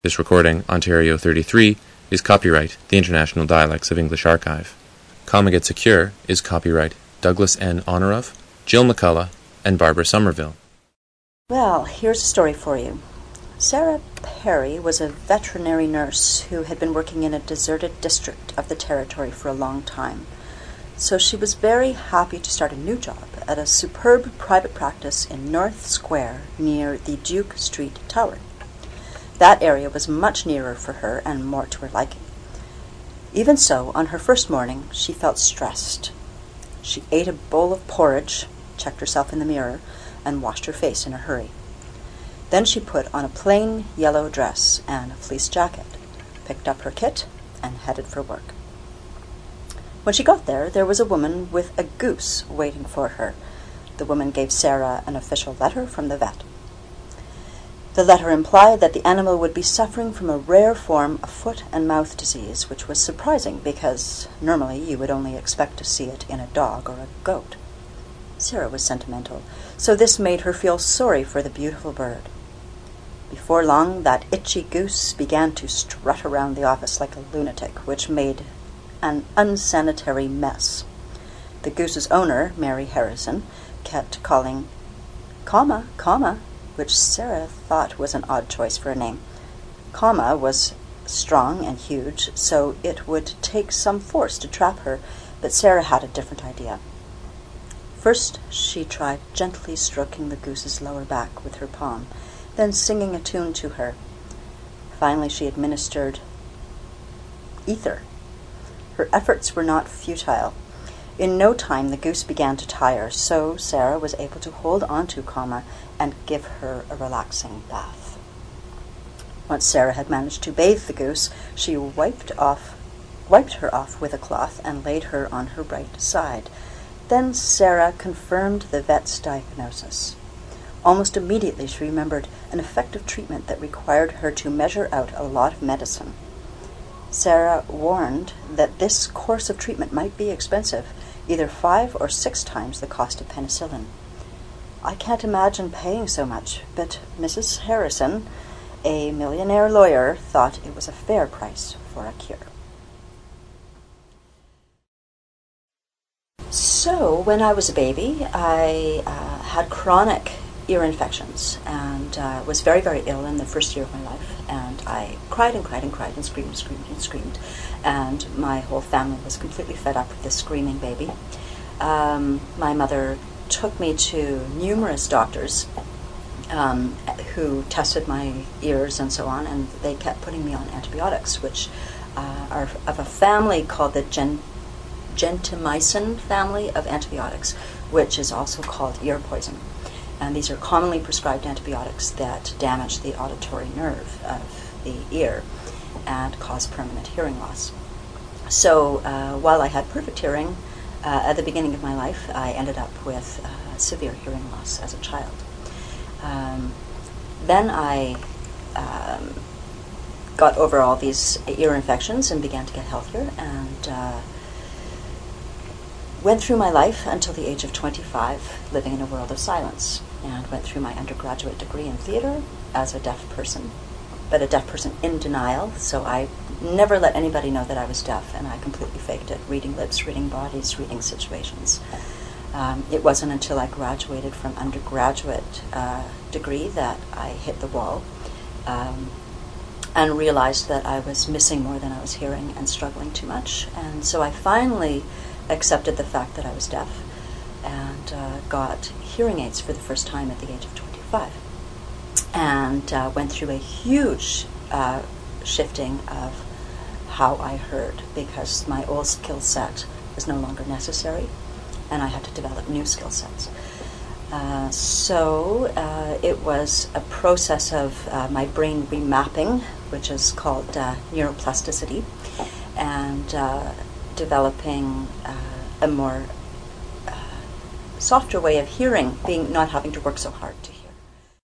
This recording, Ontario 33, is copyright the International Dialects of English Archive. Comic Secure is copyright Douglas N. Honorov, Jill McCullough, and Barbara Somerville. Well, here's a story for you. Sarah Perry was a veterinary nurse who had been working in a deserted district of the territory for a long time. So she was very happy to start a new job at a superb private practice in North Square near the Duke Street Tower. That area was much nearer for her and more to her liking. Even so, on her first morning, she felt stressed. She ate a bowl of porridge, checked herself in the mirror, and washed her face in a hurry. Then she put on a plain yellow dress and a fleece jacket, picked up her kit, and headed for work. When she got there, there was a woman with a goose waiting for her. The woman gave Sarah an official letter from the vet. The letter implied that the animal would be suffering from a rare form of foot and mouth disease, which was surprising because normally you would only expect to see it in a dog or a goat. Sarah was sentimental, so this made her feel sorry for the beautiful bird. Before long, that itchy goose began to strut around the office like a lunatic, which made an unsanitary mess. The goose's owner, Mary Harrison, kept calling, "Comma, comma," which Sarah thought was an odd choice for a name. Comma was strong and huge, so it would take some force to trap her, but Sarah had a different idea. First, she tried gently stroking the goose's lower back with her palm, then singing a tune to her. Finally, she administered ether. Her efforts were not futile. In no time, the goose began to tire, so Sarah was able to hold on to Comma and give her a relaxing bath. Once Sarah had managed to bathe the goose, she wiped her off with a cloth and laid her on her right side. Then Sarah confirmed the vet's diagnosis. Almost immediately, she remembered an effective treatment that required her to measure out a lot of medicine. Sarah warned that this course of treatment might be expensive, either 5 or 6 times the cost of penicillin. "I can't imagine paying so much, but Mrs. Harrison, a millionaire lawyer, thought it was a fair price for a cure." So, when I was a baby, I had chronic ear infections and was very, very ill in the first year of my life. And I cried and cried and cried and screamed and screamed and screamed. And my whole family was completely fed up with this screaming baby. My mother took me to numerous doctors who tested my ears and so on, and they kept putting me on antibiotics, which are of a family called the gentamicin family of antibiotics, which is also called ear poison. And these are commonly prescribed antibiotics that damage the auditory nerve of the ear and cause permanent hearing loss. So while I had perfect hearing at the beginning of my life, I ended up with severe hearing loss as a child. Then I got over all these ear infections and began to get healthier, and went through my life until the age of 25, living in a world of silence, and went through my undergraduate degree in theater as a deaf person, but a deaf person in denial, so I never let anybody know that I was deaf, and I completely faked it, reading lips, reading bodies, reading situations. It wasn't until I graduated from undergraduate degree that I hit the wall and realized that I was missing more than I was hearing and struggling too much, and so I finally accepted the fact that I was deaf and got hearing aids for the first time at the age of 25, and went through a huge shifting of how I heard, because my old skill set was no longer necessary and I had to develop new skill sets. So it was a process of my brain remapping, which is called neuroplasticity, and developing a more softer way of hearing, not having to work so hard to hear.